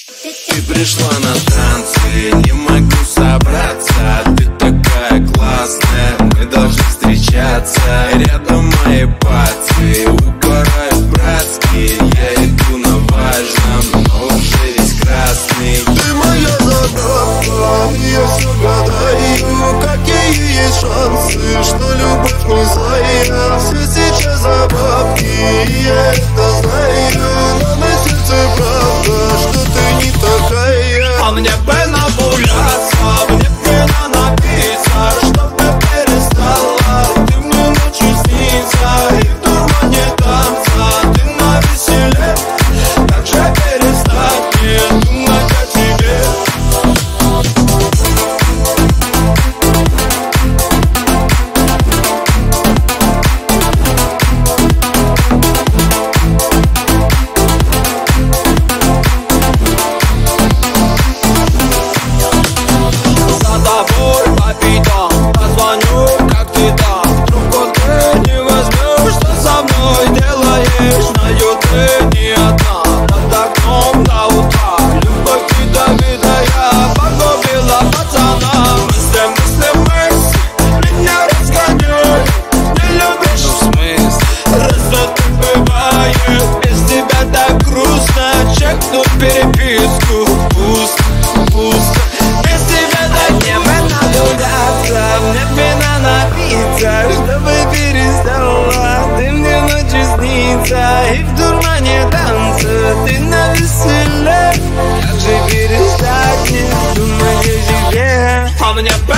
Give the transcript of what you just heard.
Ты пришла на танцы, не могу собраться. Ты такая классная, мы должны встречаться. Рядом мои пацы, угорают братские. Я иду на важном, но уже весь красный. Ты моя загадка, я все гадаю, какие есть шансы, что любовь не злая. Все сейчас за бабки, я это знаю, но на сердце правда, что ты не такая. А мне бы нагуляться, мне бы напиться, чтоб ты перестала, ты мне ночью снится. И в тумане танца, ты навеселе, как же перестать мне думать о тебе. Позвоню, как ты там, трубку ты не возьмешь. Что со мной делаешь? Знаю, ты не одна. Под окном до утра любовь ядовитая погубила пацана. Мысли меня разгоняют. Не любишь в смысле? Раз ты бывает, без тебя так грустно. Чекнуть переписку, пусто. Без тебя так не нагуляться, мне пена напиться, чтобы перестала ты мне ночью снится. И в дурмане танца ты навеселе, как же перестать не думать о тебе. А мне